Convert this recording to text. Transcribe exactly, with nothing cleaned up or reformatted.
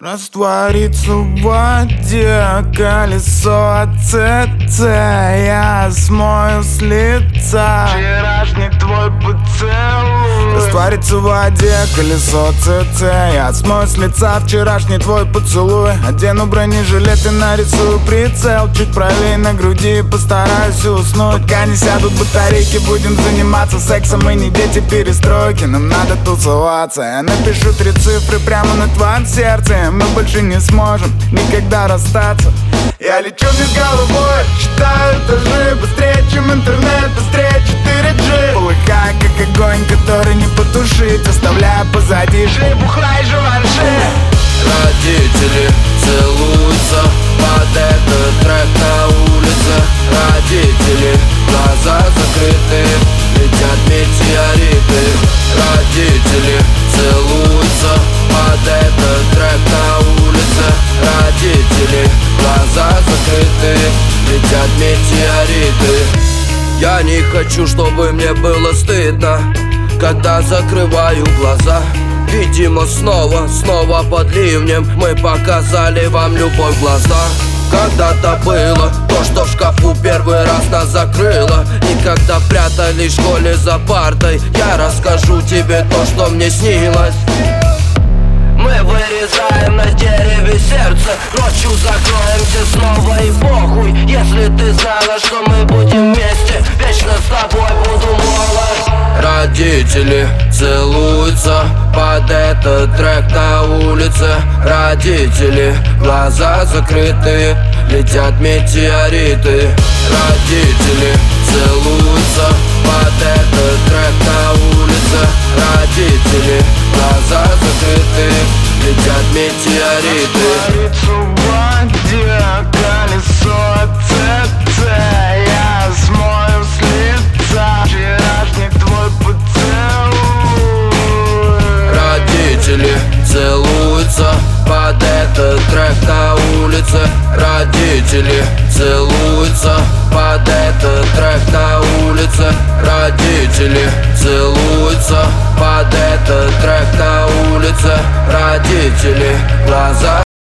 Растворится в воде колесо ЦЦ. Я смою с лица вчерашний твой поцелуй. Растворится в воде колесо ЦЦ. Я смою с лица вчерашний твой поцелуй. Одену бронежилет и нарисую прицел чуть правее на груди, постараюсь уснуть. Пока не сядут батарейки, будем заниматься сексом. Мы не дети перестройки, нам надо тусоваться. Я напишу три цифры прямо на твоем сердце. Мы больше не сможем никогда расстаться. Я лечу вниз головой, считаю этажи. Быстрее, чем интернет, быстрее четыре джи. Полыхая, как огонь, который не потушить, оставляя позади жи, бухла и жванши. Родители целуются под этот трек на улице. Родители, глаза закрыты, летят метеориты. Родители целуются под этот трек на улице. Родители, глаза закрыты, летят метеориты. Я не хочу, чтобы мне было стыдно, когда закрываю глаза. Видимо, снова, снова под ливнем мы показали вам любовь в глаза. Когда-то было то, что в шкафу первый раз нас закрыло. И когда прятались в школе за партой, я расскажу тебе то, что мне снилось. Мы вырезаем на дереве сердце, ночью закроемся снова и похуй. Если ты знала, что мы будем вместе, вечно с тобой буду молод. Родители целуются под этот трек на улице. Родители, глаза закрыты, летят метеориты. Родители целуются под этот трек на улице. Родители, глаза закрыты, летят метеориты. Растворится в воде колесо ЦЦ. Я смою с лица вчерашний твой поцелуй. Родители целуются под этот трек на улице. Родители целуются под этот трек на улице. Родители целуются под этот трек на улице. Родители, глаза